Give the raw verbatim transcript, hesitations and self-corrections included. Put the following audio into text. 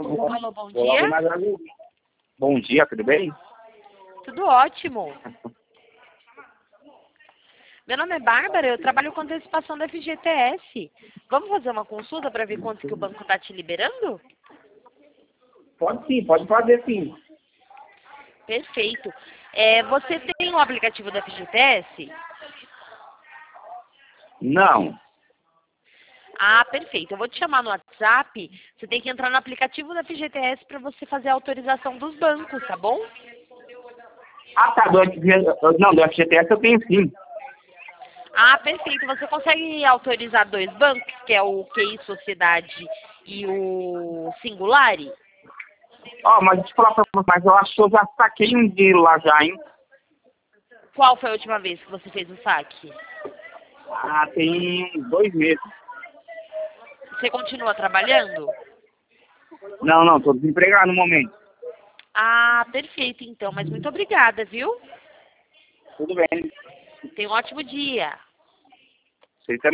Alô, bom dia. Bom dia, tudo bem? Tudo ótimo. Meu nome é Bárbara, eu trabalho com antecipação da F G T S. Vamos fazer uma consulta para ver quanto que o banco está te liberando? Pode sim, pode fazer sim. Perfeito. É, você tem o aplicativo da F G T S? Não. Ah, perfeito. Eu vou te chamar no WhatsApp. Você tem que entrar no aplicativo da F G T S para você fazer a autorização dos bancos, tá bom? Ah, tá, do F G T S, não, do F G T S eu tenho sim. Ah, perfeito. Você consegue autorizar dois bancos, que é o Q I Sociedade e o Singulari? Ó, mas deixa eu falar pra você, mas eu acho que eu já saquei um dinheiro lá já, hein? Qual foi a última vez que você fez o saque? Ah, tem uns dois meses. Você continua trabalhando? Não, não, tô desempregado no momento. Ah, perfeito então. Mas muito obrigada, viu? Tudo bem. Tenha um ótimo dia. Você também.